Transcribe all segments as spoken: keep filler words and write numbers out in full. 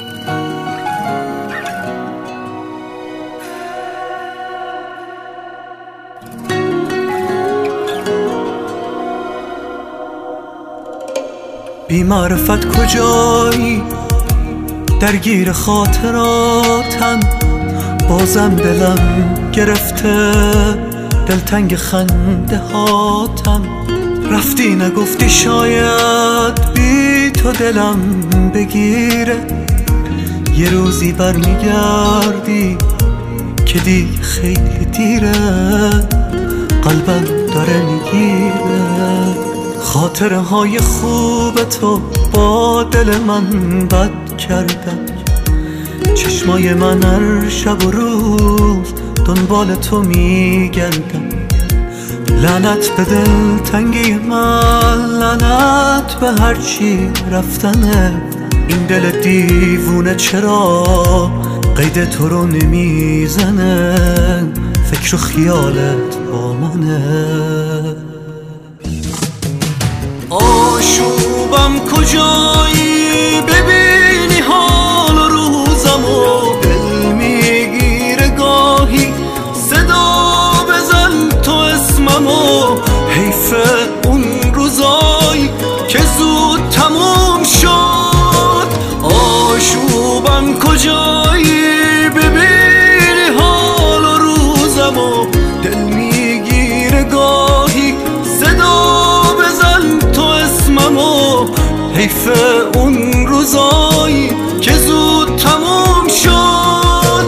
بی معرفت کجایی درگیر خاطراتم، بازم دلم گرفته دلتنگ خنده هاتم. رفتی نگفتی شاید بی تو دلم بگیره، یه روزی برمیگردی که دیگه خیلی دیره، قلبم داره میگیره. خاطره های خوب تو با دل من بد کردم، چشمای من هر شب و روز دنبال تو میگردم. لعنت به دل تنگی من، لعنت به هرچی رفتنه. این دل دیوونه چرا قید تو رو نمیزنه؟ فکر و خیالت با منه. آشوبم کجایی ببینی حال و روزمو، دل میگیره گاهی صدا بزن تو اسممو. حیف اون روزایی که زود تموم شد. آشوبم کجایی ببینی حال و روزمو، دل میگیره گاهی صدا حیف اون روزایی که زود تموم شد.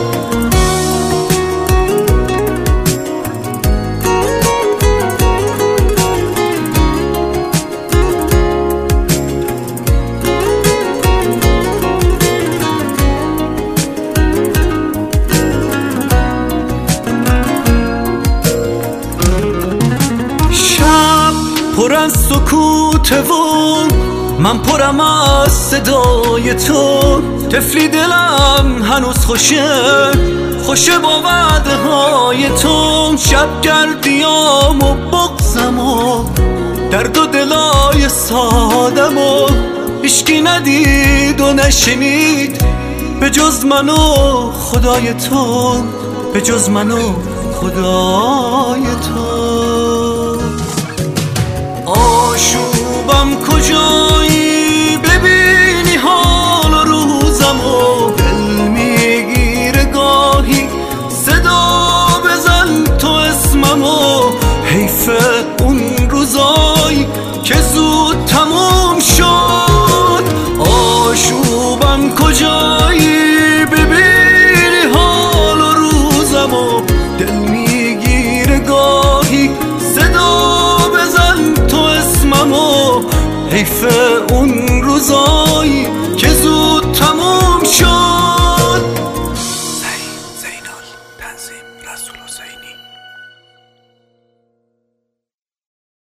شب پر از سکوته و من پرم از صدای تو. طفلی دلم هنوز خوشه خوشه با وعده های تو. شب گردیام و بغزم و درد و دلای سادم و هیچکی ندید و نشنید به جز من و خدای تو، به جز من و خدای تو. آشوبم کجایی ببینی حال و روزمو، دل میگیره گاهی صدا بزن تو اسممو. حیف اون روزایی که زود تموم شد. آشوبم کجایی ببینی حال و روزمو، دل میگیره گاهی صدا بزن تو اسممو. حیف اون روزایی که